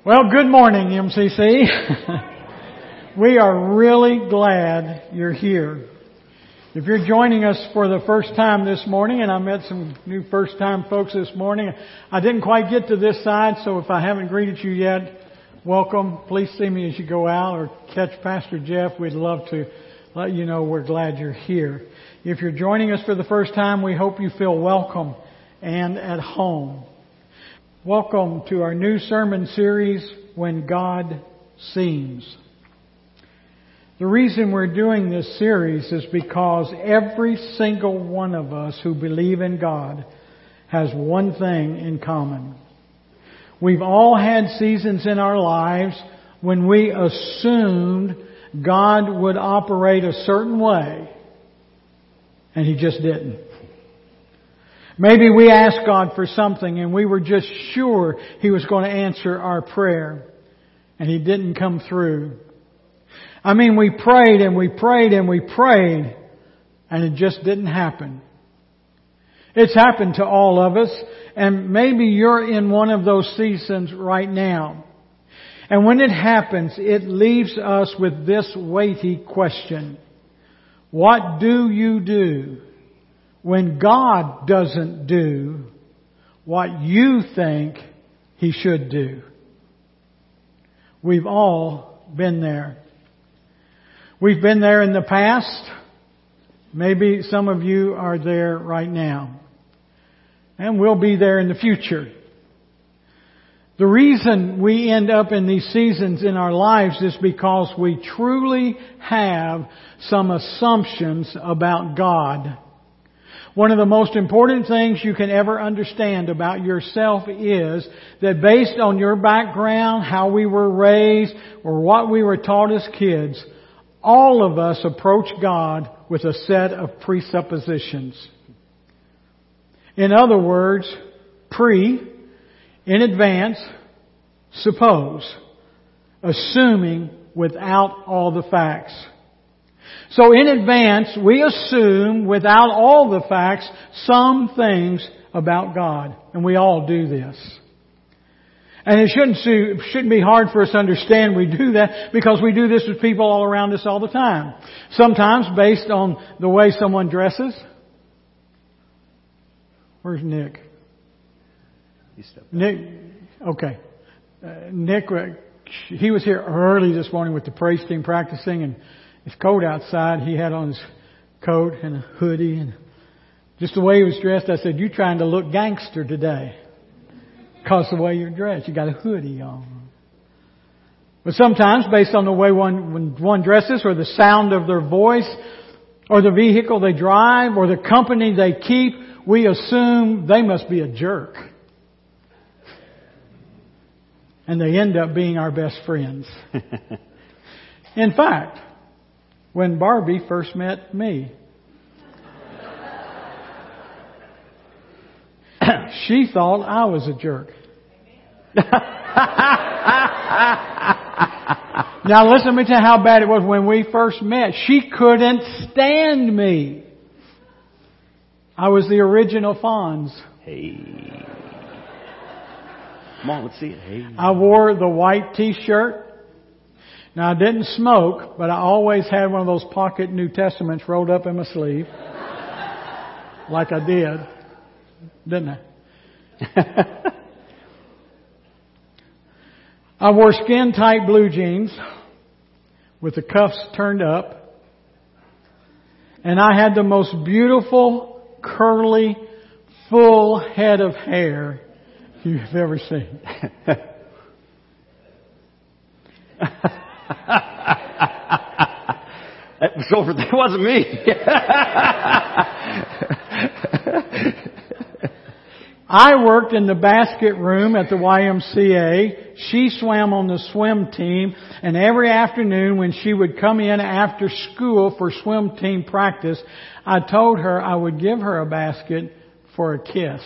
Well, good morning, MCC. We are really glad you're here. If you're joining us for the first time this morning, and I met some new first-time folks this morning, I didn't quite get to this side, so if I haven't greeted you yet, welcome. Please see me as you go out or catch Pastor Jeff. We'd love to let you know we're glad you're here. If you're joining us for the first time, we hope you feel welcome and at home. Welcome to our new sermon series, When God Seems. The reason we're doing this series is because every single one of us who believe in God has one thing in common. We've all had seasons in our lives when we assumed God would operate a certain way, and He just didn't. Maybe we asked God for something and we were just sure He was going to answer our prayer, and He didn't come through. I mean, we prayed and we prayed and we prayed, and it just didn't happen. It's happened to all of us, and maybe you're in one of those seasons right now. And when it happens, it leaves us with this weighty question. What do you do when God doesn't do what you think He should do? We've all been there. We've been there in the past. Maybe some of you are there right now. And we'll be there in the future. The reason we end up in these seasons in our lives is because we truly have some assumptions about God. One of the most important things you can ever understand about yourself is that based on your background, how we were raised, or what we were taught as kids, all of us approach God with a set of presuppositions. In other words, in advance, suppose, assuming without all the facts. So in advance, we assume without all the facts some things about God. And we all do this. And it shouldn't be hard for us to understand we do that, because we do this with people all around us all the time. Sometimes based on the way someone dresses. Where's Nick? Nick, okay. Nick, he was here early this morning with the praise team practicing, and it's cold outside. He had on his coat and a hoodie, and just the way he was dressed, I said, "You trying to look gangster today, because the way you're dressed, you got a hoodie on." But sometimes, based on the way one dresses, or the sound of their voice, or the vehicle they drive, or the company they keep, we assume they must be a jerk. And they end up being our best friends. In fact, when Barbie first met me, she thought I was a jerk. Now listen to me tell you how bad it was when we first met. She couldn't stand me. I was the original Fonz. Hey. Come on, let's see it. Hey. I wore the white t-shirt. Now I didn't smoke, but I always had one of those pocket New Testaments rolled up in my sleeve. Like I did. Didn't I? I wore skin-tight blue jeans with the cuffs turned up. And I had the most beautiful, curly, full head of hair you've ever seen. That wasn't me. I worked in the basket room at the YMCA. She swam on the swim team, and every afternoon when she would come in after school for swim team practice, I told her I would give her a basket for a kiss.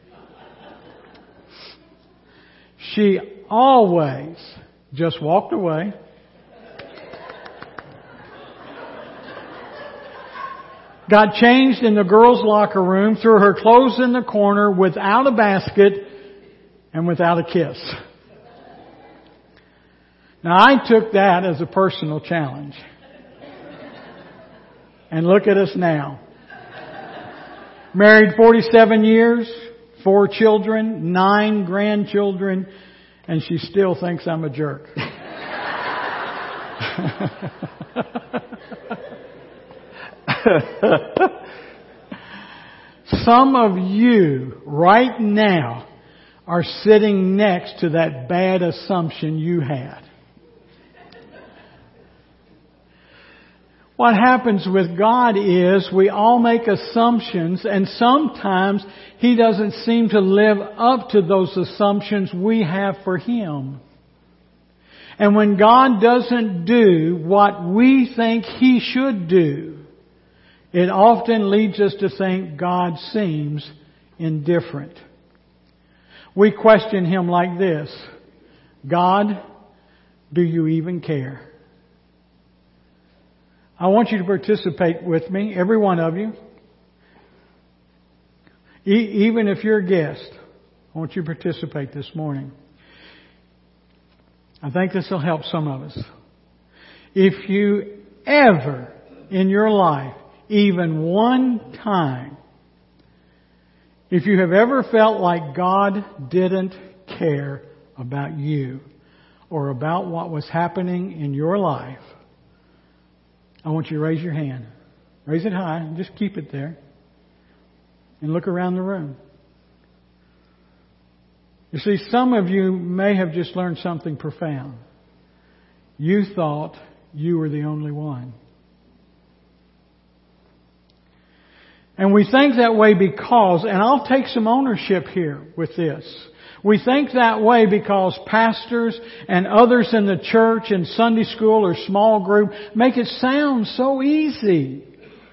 She always just walked away. Got changed in the girls' locker room, threw her clothes in the corner without a basket and without a kiss. Now, I took that as a personal challenge. And look at us now. Married 47 years, 4 children, 9 grandchildren, and she still thinks I'm a jerk. Some of you right now are sitting next to that bad assumption you had. What happens with God is we all make assumptions, and sometimes He doesn't seem to live up to those assumptions we have for Him. And when God doesn't do what we think He should do, it often leads us to think God seems indifferent. We question Him like this: God, do you even care? I want you to participate with me, every one of you. Even if you're a guest, I want you to participate this morning. I think this will help some of us. If you ever in your life, even one time, if you have ever felt like God didn't care about you or about what was happening in your life, I want you to raise your hand. Raise it high and just keep it there. And look around the room. You see, some of you may have just learned something profound. You thought you were the only one. And we think that way because, and I'll take some ownership here with this. We think that way because pastors and others in the church and Sunday school or small group make it sound so easy.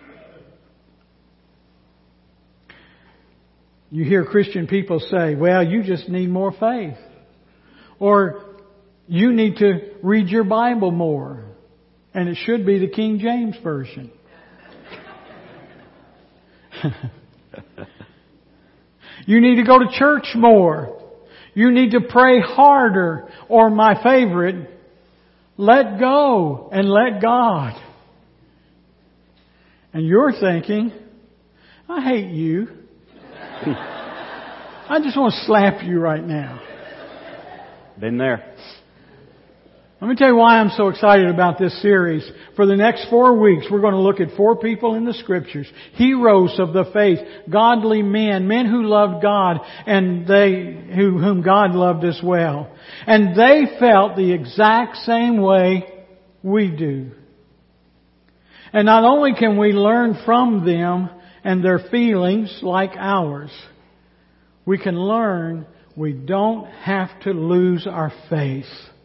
You hear Christian people say, well, you just need more faith. Or you need to read your Bible more. And it should be the King James Version. You need to go to church more. You need to pray harder. Or my favorite, let go and let God. And you're thinking, I hate you. I just want to slap you right now. Been there. Let me tell you why I'm so excited about this series. For the next 4 weeks, we're going to look at 4 people in the Scriptures, heroes of the faith, godly men, men who loved God, and whom God loved as well. And they felt the exact same way we do. And not only can we learn from them and their feelings like ours, we can learn we don't have to lose our faith.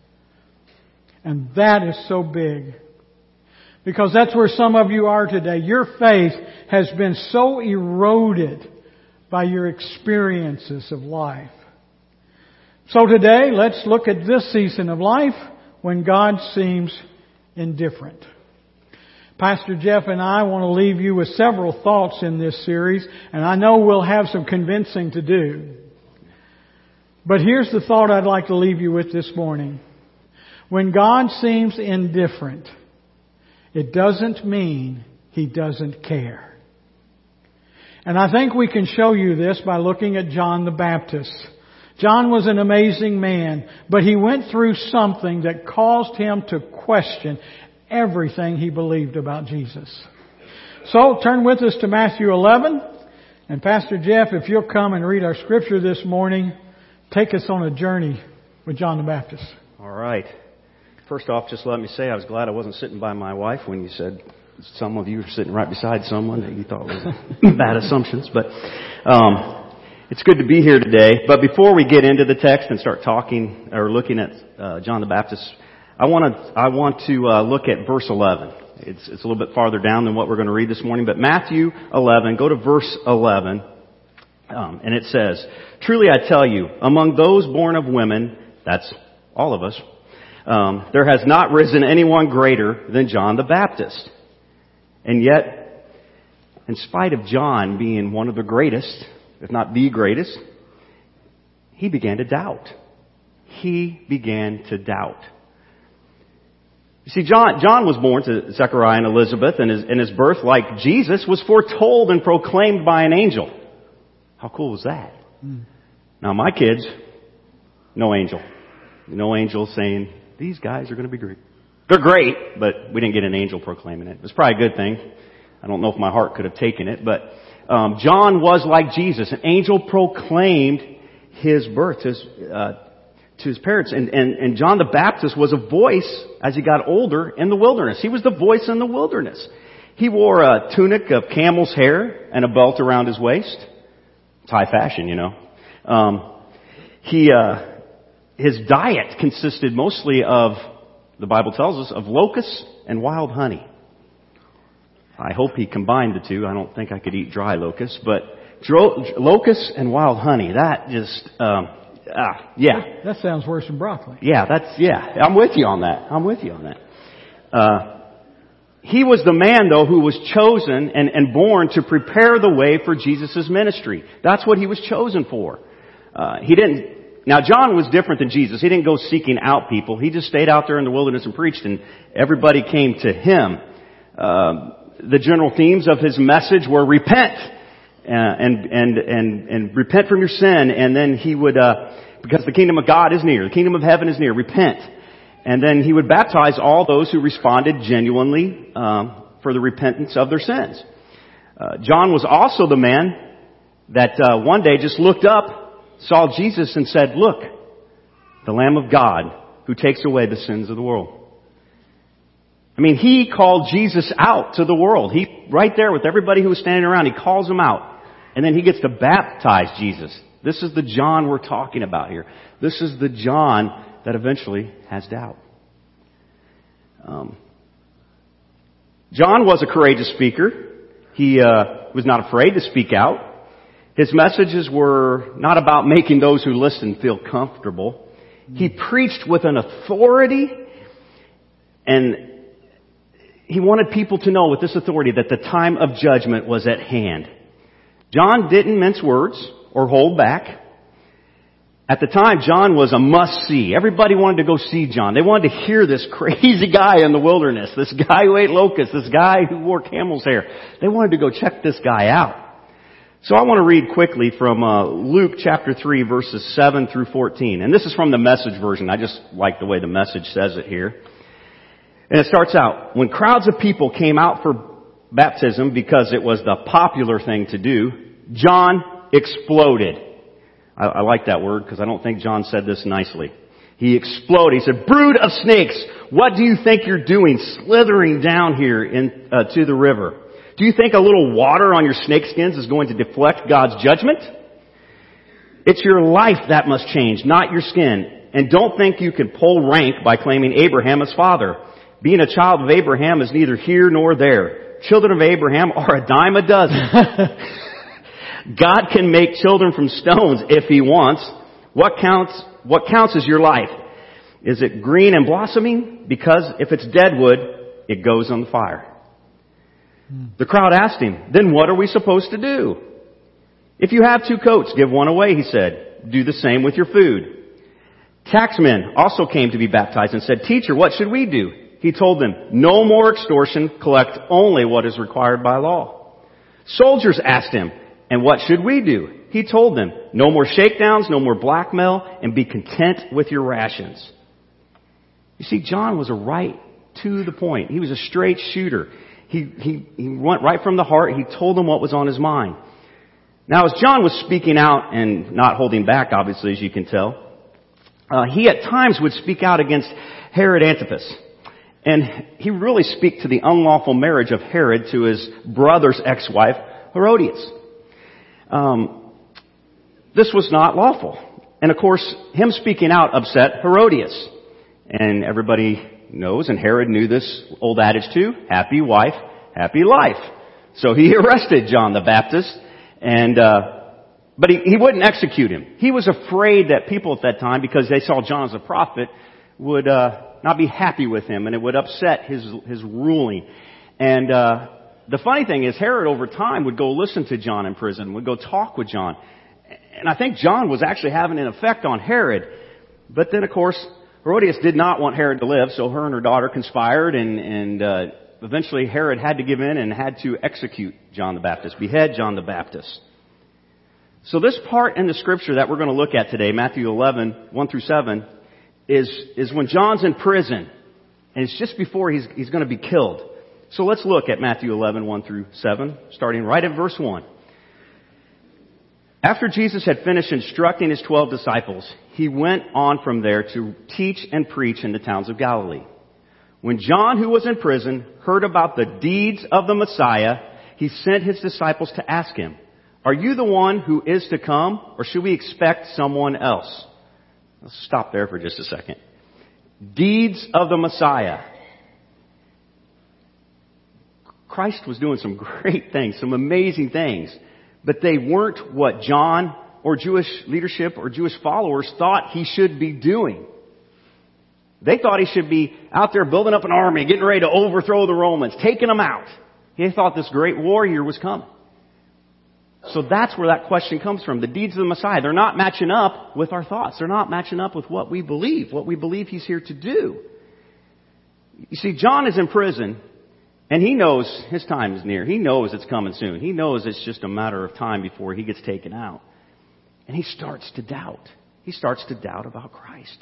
And that is so big. Because that's where some of you are today. Your faith has been so eroded by your experiences of life. So today, let's look at this season of life when God seems indifferent. Pastor Jeff and I want to leave you with several thoughts in this series, and I know we'll have some convincing to do. But here's the thought I'd like to leave you with this morning. When God seems indifferent, it doesn't mean He doesn't care. And I think we can show you this by looking at John the Baptist. John was an amazing man, but he went through something that caused him to question everything he believed about Jesus. So turn with us to Matthew 11. And Pastor Jeff, if you'll come and read our scripture this morning, take us on a journey with John the Baptist. All right. First off, just let me say I was glad I wasn't sitting by my wife when you said some of you were sitting right beside someone that you thought was bad assumptions. But it's good to be here today. But before we get into the text and start talking or looking at John the Baptist, I want to look at verse 11. It's a little bit farther down than what we're going to read this morning. But Matthew 11, go to verse 11, and it says, "Truly I tell you, among those born of women," that's all of us, "there has not risen anyone greater than John the Baptist. And yet, in spite of John being one of the greatest, if not the greatest, he began to doubt." He began to doubt. You see, John was born to Zechariah and Elizabeth, and his birth, like Jesus, was foretold and proclaimed by an angel. How cool was that? Now, my kids, no angel. No angel saying, these guys are going to be great. They're great, but we didn't get an angel proclaiming it. It was probably a good thing. I don't know if my heart could have taken it, but John was like Jesus. An angel proclaimed his birth to his parents. And John the Baptist was a voice as he got older in the wilderness. He was the voice in the wilderness. He wore a tunic of camel's hair and a belt around his waist. It's high fashion, you know. His diet consisted mostly of, the Bible tells us, of locusts and wild honey. I hope he combined the two. I don't think I could eat dry locusts, but locusts and wild honey, that just, yeah. That sounds worse than broccoli. Yeah, I'm with you on that. He was the man, though, who was chosen and born to prepare the way for Jesus' ministry. That's what he was chosen for. Now, John was different than Jesus. He didn't go seeking out people. He just stayed out there in the wilderness and preached, and everybody came to him. The general themes of his message were repent, and repent from your sin, and then he would, because the kingdom of God is near, the kingdom of heaven is near, repent. And then he would baptize all those who responded genuinely for the repentance of their sins. John was also the man that one day just looked up, saw Jesus and said, look, the Lamb of God who takes away the sins of the world. I mean, he called Jesus out to the world. He, right there with everybody who was standing around, he calls them out. And then he gets to baptize Jesus. This is the John we're talking about here. This is the John that eventually has doubt. John was a courageous speaker. He was not afraid to speak out. His messages were not about making those who listen feel comfortable. He preached with an authority, and he wanted people to know with this authority that the time of judgment was at hand. John didn't mince words or hold back. At the time, John was a must-see. Everybody wanted to go see John. They wanted to hear this crazy guy in the wilderness, this guy who ate locusts, this guy who wore camel's hair. They wanted to go check this guy out. So I want to read quickly from Luke chapter 3, verses 7 through 14. And this is from the Message version. I just like the way the Message says it here. And it starts out, when crowds of people came out for baptism because it was the popular thing to do, John exploded. I like that word because I don't think John said this nicely. He exploded. He said, brood of snakes, what do you think you're doing slithering down here to the river? Do you think a little water on your snakeskins is going to deflect God's judgment? It's your life that must change, not your skin. And don't think you can pull rank by claiming Abraham as father. Being a child of Abraham is neither here nor there. Children of Abraham are a dime a dozen. God can make children from stones if He wants. What counts is your life. Is it green and blossoming? Because if it's dead wood, it goes on the fire. The crowd asked him, then what are we supposed to do? If you have 2 coats, give one away, he said. Do the same with your food. Taxmen also came to be baptized and said, Teacher, what should we do? He told them, no more extortion, collect only what is required by law. Soldiers asked him, and what should we do? He told them, no more shakedowns, no more blackmail, and be content with your rations. You see, John was right to the point. He was a straight shooter. He went right from the heart. He told them what was on his mind. Now, as John was speaking out and not holding back, obviously, as you can tell, he at times would speak out against Herod Antipas. And he really spoke to the unlawful marriage of Herod to his brother's ex-wife, Herodias. This was not lawful. And of course, him speaking out upset Herodias. And everybody knows, and Herod knew this old adage too, happy wife, happy life. So he arrested John the Baptist, but he wouldn't execute him. He was afraid that people at that time, because they saw John as a prophet, would not be happy with him, and it would upset his ruling. And the funny thing is, Herod over time would go listen to John in prison, would go talk with John. And I think John was actually having an effect on Herod. But then, of course, Herodias did not want Herod to live, so her and her daughter conspired, and eventually Herod had to give in and had to execute John the Baptist, behead John the Baptist. So this part in the scripture that we're going to look at today, Matthew 11, 1 through 7, is when John's in prison, and it's just before he's going to be killed. So let's look at Matthew 11, 1 through 7, starting right at verse 1. After Jesus had finished instructing his 12 disciples, he went on from there to teach and preach in the towns of Galilee. When John, who was in prison, heard about the deeds of the Messiah, he sent his disciples to ask him, "Are you the one who is to come, or should we expect someone else?" Let's stop there for just a second. Deeds of the Messiah. Christ was doing some great things, some amazing things, but they weren't what John or Jewish leadership or Jewish followers thought he should be doing. They thought he should be out there building up an army, getting ready to overthrow the Romans, taking them out. They thought this great warrior was coming. So that's where that question comes from. The deeds of the Messiah. They're not matching up with our thoughts. They're not matching up with what we believe he's here to do. You see, John is in prison, and he knows his time is near. He knows it's coming soon. He knows it's just a matter of time before he gets taken out. And he starts to doubt. He starts to doubt about Christ.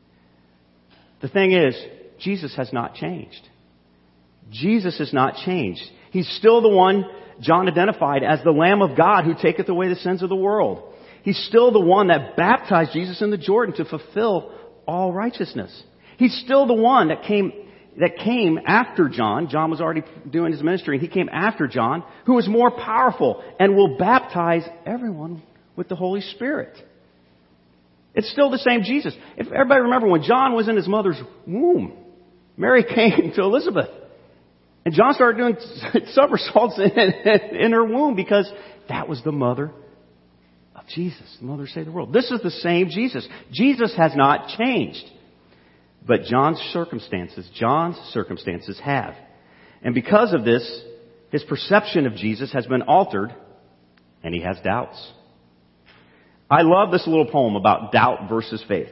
The thing is, Jesus has not changed. Jesus has not changed. He's still the one John identified as the Lamb of God who taketh away the sins of the world. He's still the one that baptized Jesus in the Jordan to fulfill all righteousness. He's still the one that came after John. John was already doing his ministry, and he came after John, who is more powerful and will baptize everyone with the Holy Spirit. It's still the same Jesus. If everybody remember when John was in his mother's womb, Mary came to Elizabeth. And John started doing somersaults in her womb because that was the mother of Jesus, the mother of the world. This is the same Jesus. Jesus has not changed. But John's circumstances have. And because of this, his perception of Jesus has been altered, and he has doubts. I love this little poem about doubt versus faith.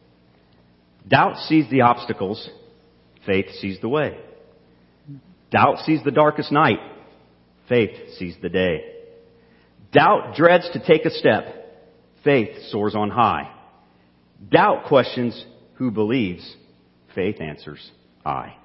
Doubt sees the obstacles. Faith sees the way. Doubt sees the darkest night. Faith sees the day. Doubt dreads to take a step. Faith soars on high. Doubt questions who believes. Faith answers, I.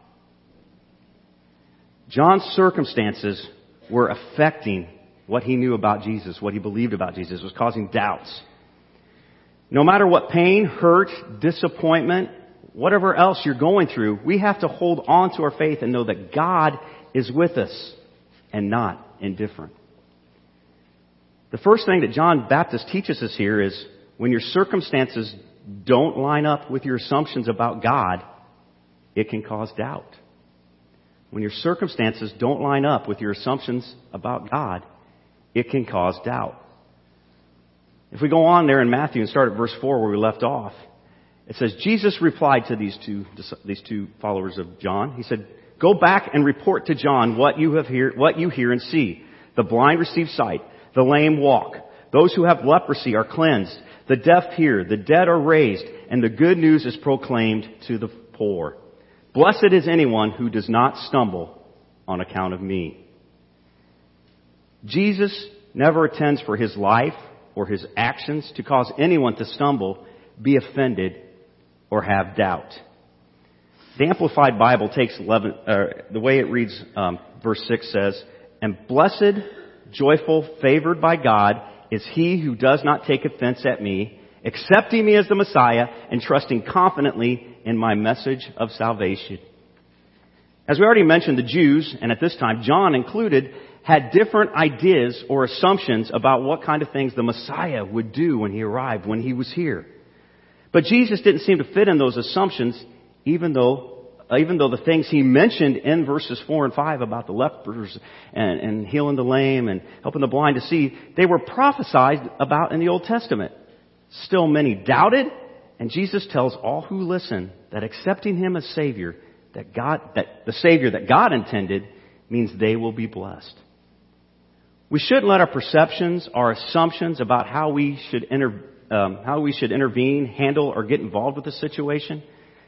John's circumstances were affecting what he knew about Jesus, what he believed about Jesus. It was causing doubts. No matter what pain, hurt, disappointment, whatever else you're going through, we have to hold on to our faith and know that God is with us and not indifferent. The first thing that John Baptist teaches us here is when your circumstances don't line up with your assumptions about God, it can cause doubt. When your circumstances don't line up with your assumptions about God, it can cause doubt. If we go on there in Matthew and start at verse 4 where we left off, it says, Jesus replied to these two followers of John. He said, "Go back and report to John what you hear and see. The blind receive sight. The lame walk. Those who have leprosy are cleansed. The deaf hear. The dead are raised. And the good news is proclaimed to the poor. Blessed is anyone who does not stumble on account of me." Jesus never intends for his life or his actions to cause anyone to stumble, be offended, or have doubt. The Amplified Bible takes the way it reads, verse 6 says, "And blessed, joyful, favored by God is he who does not take offense at me, accepting me as the Messiah and trusting confidently in my message of salvation." As we already mentioned, the Jews, and at this time John included, had different ideas or assumptions about what kind of things the Messiah would do when he arrived, when he was here. But Jesus didn't seem to fit in those assumptions, even though the things he mentioned in verses 4 and 5 about the lepers and healing the lame and helping the blind to see, they were prophesied about in the Old Testament. Still many doubted, and Jesus tells all who listen that accepting him as Savior, that the Savior that God intended, means they will be blessed. We shouldn't let our perceptions, our assumptions about how we should intervene, handle, or get involved with the situation,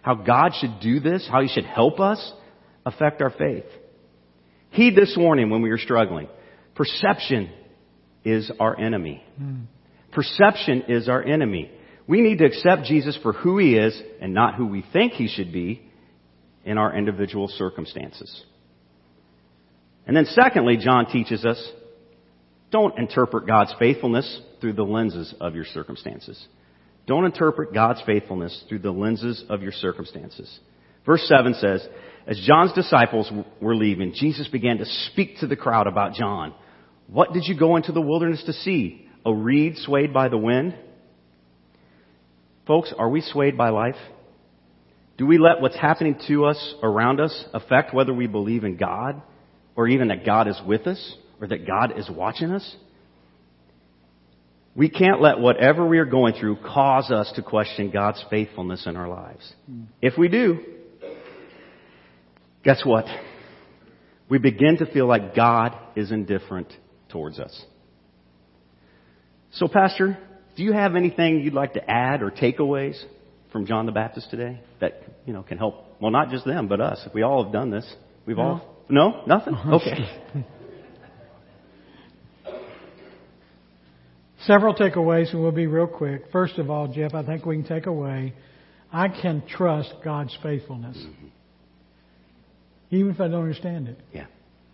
how God should do this, how He should help us affect our faith. Heed this warning when we are struggling. Perception is our enemy. Perception is our enemy. We need to accept Jesus for who He is and not who we think He should be in our individual circumstances. And then secondly, John teaches us, don't interpret God's faithfulness through the lenses of your circumstances. Don't interpret God's faithfulness through the lenses of your circumstances. Verse 7 says, as John's disciples were leaving, Jesus began to speak to the crowd about John. What did you go into the wilderness to see? A reed swayed by the wind? Folks, are we swayed by life? Do we let what's happening to us around us affect whether we believe in God, or even that God is with us, or that God is watching us? We can't let whatever we are going through cause us to question God's faithfulness in our lives. If we do, guess what? We begin to feel like God is indifferent towards us. So, Pastor, do you have anything you'd like to add or takeaways from John the Baptist today that, can help? Well, not just them, but us. We all have done this. We've all... No? Nothing? Okay. Several takeaways, and we'll be real quick. First of all, Jeff, I think we can take away, I can trust God's faithfulness. Even if I don't understand it. Yeah.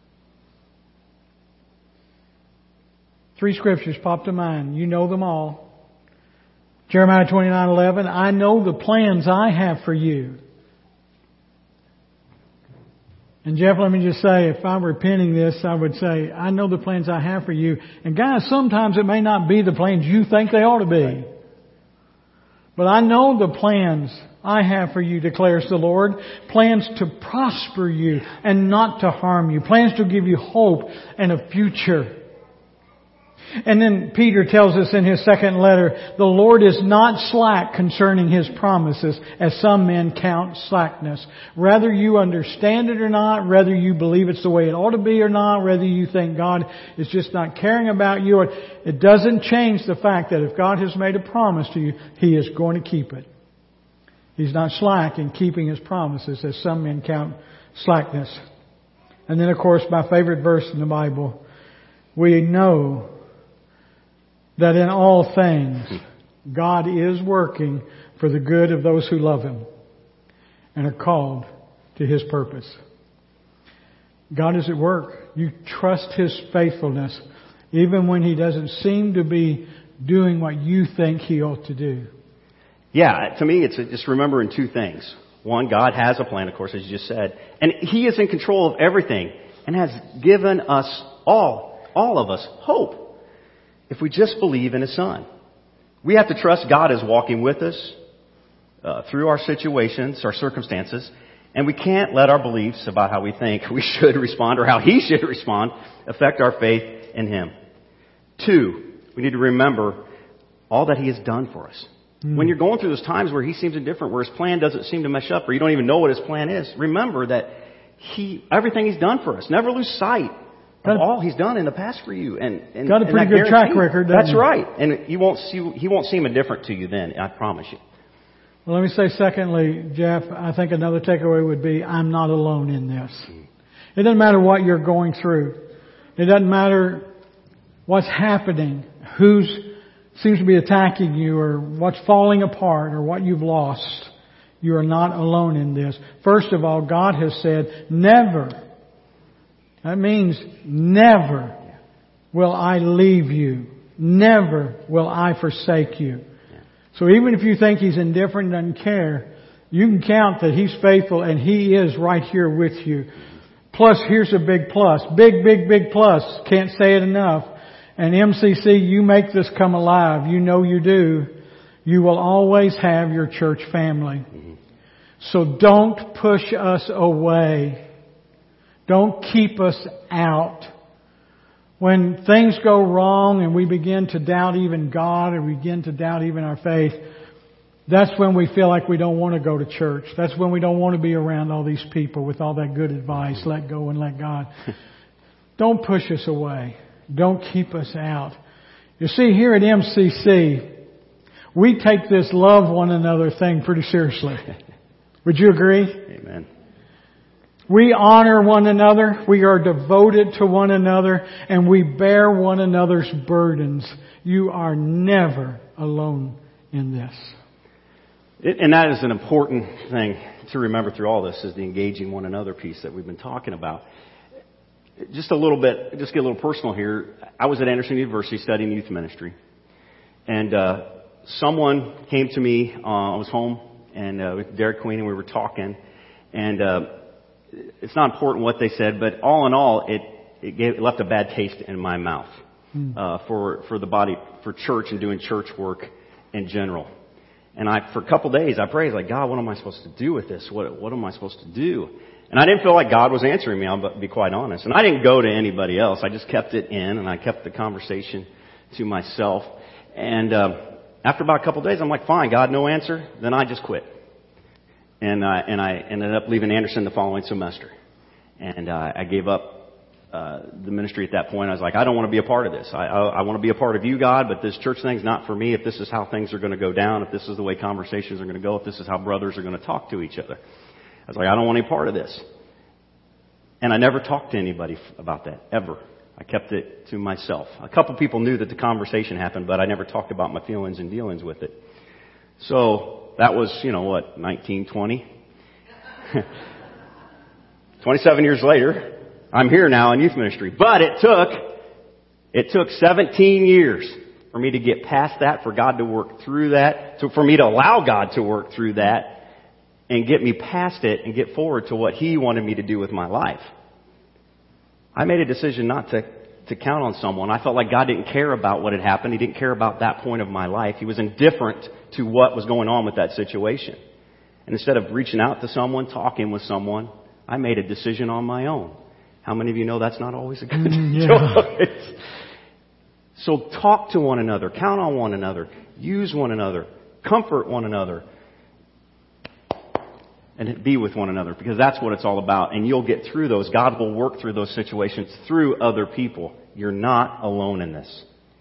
3 scriptures pop to mind. You know them all. Jeremiah 29:11. I know the plans I have for you. And Jeff, let me just say, if I were penning this, I would say, I know the plans I have for you. And guys, sometimes it may not be the plans you think they ought to be. But I know the plans I have for you, declares the Lord. Plans to prosper you and not to harm you. Plans to give you hope and a future. And then Peter tells us in his second letter, the Lord is not slack concerning His promises, as some men count slackness. Whether you understand it or not, whether you believe it's the way it ought to be or not, whether you think God is just not caring about you, it doesn't change the fact that if God has made a promise to you, He is going to keep it. He's not slack in keeping His promises, as some men count slackness. And then, of course, my favorite verse in the Bible, we know that in all things, God is working for the good of those who love Him and are called to His purpose. God is at work. You trust His faithfulness, even when He doesn't seem to be doing what you think He ought to do. Yeah, to me, it's just remembering 2 things. One, God has a plan, of course, as you just said. And He is in control of everything and has given us all of us, hope. If we just believe in His Son. We have to trust God is walking with us through our situations, our circumstances, and we can't let our beliefs about how we think we should respond or how He should respond affect our faith in Him. 2, we need to remember all that He has done for us. When you're going through those times where He seems indifferent, where His plan doesn't seem to mesh up, or you don't even know what His plan is, remember that everything He's done for us. Never lose sight of all He's done in the past for you. And got a pretty good track record. That's right. And He won't seem indifferent to you then, I promise you. Well, let me say secondly, Jeff, I think another takeaway would be, I'm not alone in this. It doesn't matter what you're going through. It doesn't matter what's happening, who seems to be attacking you, or what's falling apart, or what you've lost. You are not alone in this. First of all, God has said, never. That means never will I leave you. Never will I forsake you. So even if you think He's indifferent and doesn't care, you can count that He's faithful and He is right here with you. Plus, here's a big plus. Big plus. Can't say it enough. And MCC, you make this come alive. You know you do. You will always have your church family. So don't push us away. Don't keep us out. When things go wrong and we begin to doubt even God and we begin to doubt even our faith, that's when we feel like we don't want to go to church. That's when we don't want to be around all these people with all that good advice. Let go and let God. Don't push us away. Don't keep us out. You see, here at MCC, we take this love one another thing pretty seriously. Would you agree? Amen. We honor one another, we are devoted to one another, and we bear one another's burdens. You are never alone in this. And that is an important thing to remember through all this, is the engaging one another piece that we've been talking about. Just a little bit, just get a little personal here. I was at Anderson University studying youth ministry. And someone came to me, I was home, and with Derek Queen, and we were talking. And it's not important what they said, but all in all, it left a bad taste in my mouth for the body, for church and doing church work in general. And for a couple days, I prayed, like, God, what am I supposed to do with this? What am I supposed to do? And I didn't feel like God was answering me, I'll be quite honest. And I didn't go to anybody else. I just kept it in, and I kept the conversation to myself. And after about a couple days, I'm like, fine, God, no answer. Then I just quit. And I ended up leaving Anderson the following semester. And I gave up the ministry at that point. I was like, I don't want to be a part of this. I want to be a part of you, God, but this church thing's not for me. If this is how things are going to go down, if this is the way conversations are going to go, if this is how brothers are going to talk to each other, I was like, I don't want any part of this. And I never talked to anybody about that, ever. I kept it to myself. A couple people knew that the conversation happened, but I never talked about my feelings and dealings with it. So that was, 1920? 27 years later, I'm here now in youth ministry. But it took 17 years for me to get past that, for God to work through that, for me to allow God to work through that and get me past it and get forward to what He wanted me to do with my life. I made a decision not to count on someone. I felt like God didn't care about what had happened. He didn't care about that point of my life. He was indifferent to what was going on with that situation. And instead of reaching out to someone, talking with someone, I made a decision on my own. How many of you know that's not always a good choice? So talk to one another, count on one another, use one another, comfort one another, and be with one another, because that's what it's all about. And you'll get through those. God will work through those situations through other people. You're not alone in this.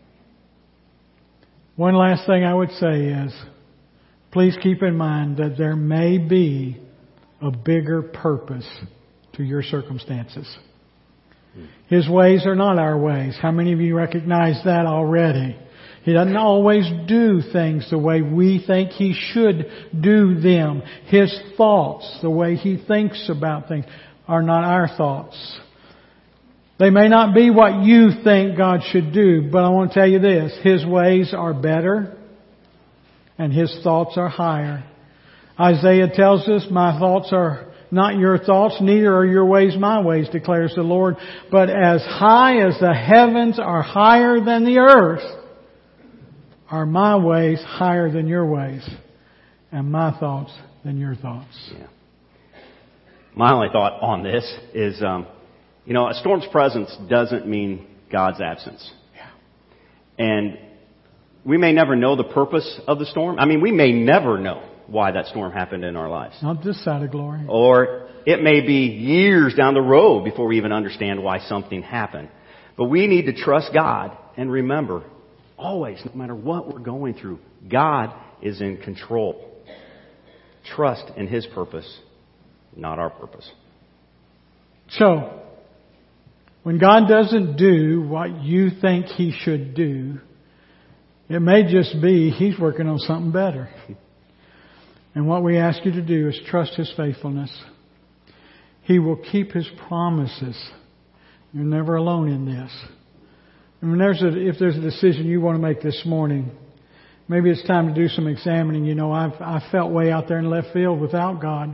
One last thing I would say is, please keep in mind that there may be a bigger purpose to your circumstances. His ways are not our ways. How many of you recognize that already? He doesn't always do things the way we think He should do them. His thoughts, the way He thinks about things, are not our thoughts. They may not be what you think God should do, but I want to tell you this. His ways are better and His thoughts are higher. Isaiah tells us, my thoughts are not your thoughts, neither are your ways my ways, declares the Lord. But as high as the heavens are higher than the earth, are my ways higher than your ways, and my thoughts than your thoughts. Yeah. My only thought on this is, a storm's presence doesn't mean God's absence. Yeah. And we may never know the purpose of the storm. We may never know why that storm happened in our lives. Not this side of glory. Or it may be years down the road before we even understand why something happened. But we need to trust God and remember, always, no matter what we're going through, God is in control. Trust in His purpose, not our purpose. So, when God doesn't do what you think He should do, it may just be He's working on something better. And what we ask you to do is trust His faithfulness. He will keep His promises. You're never alone in this. And if there's a decision you want to make this morning, maybe it's time to do some examining. I felt way out there in left field without God.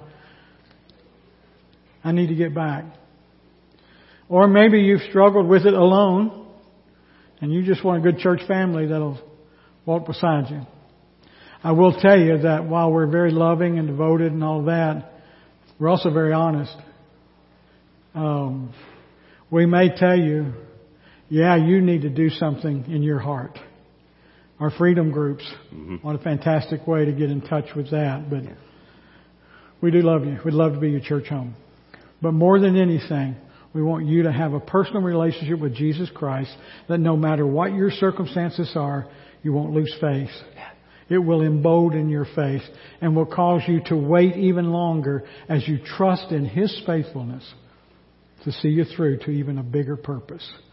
I need to get back. Or maybe you've struggled with it alone and you just want a good church family that'll walk beside you. I will tell you that while we're very loving and devoted and all that, we're also very honest. We may tell you, you need to do something in your heart. Our freedom groups, what a fantastic way to get in touch with that. But we do love you. We'd love to be your church home. But more than anything, we want you to have a personal relationship with Jesus Christ, that no matter what your circumstances are, you won't lose faith. It will embolden your faith and will cause you to wait even longer as you trust in His faithfulness to see you through to even a bigger purpose.